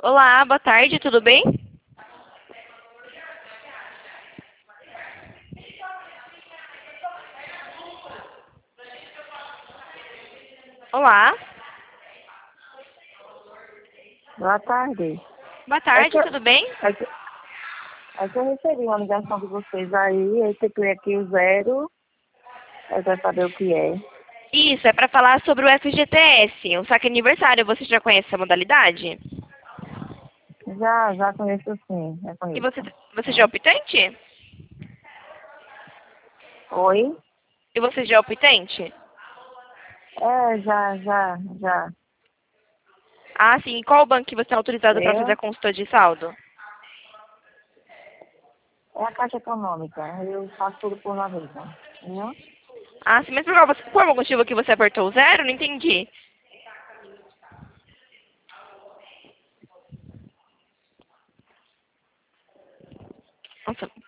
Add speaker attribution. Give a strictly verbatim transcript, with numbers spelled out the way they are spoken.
Speaker 1: Olá, boa tarde, tudo bem? Olá,
Speaker 2: Boa tarde.
Speaker 1: boa
Speaker 2: É que,
Speaker 1: tarde,
Speaker 2: eu-
Speaker 1: tudo bem?
Speaker 2: é que, é que eu recebi uma ligação de vocês aí, aí teclei aqui o zero, eu quero saber o que é.
Speaker 1: Isso, é para falar sobre o F G T S, um saque aniversário. Você já conhece essa modalidade?
Speaker 2: Já, já conheço sim, já
Speaker 1: E
Speaker 2: conheço.
Speaker 1: você, você já é
Speaker 2: Né?
Speaker 1: optante?
Speaker 2: Oi?
Speaker 1: E você já é optante?
Speaker 2: É, já, já, já.
Speaker 1: Ah, sim. E qual banco que você é autorizado para fazer a
Speaker 2: Eu?
Speaker 1: consulta de saldo?
Speaker 2: É a Caixa Econômica, eu faço tudo por lá mesmo. Viu?
Speaker 1: Ah, sim. Mas por qual, por algum motivo que você apertou o zero? Não entendi. Nossa,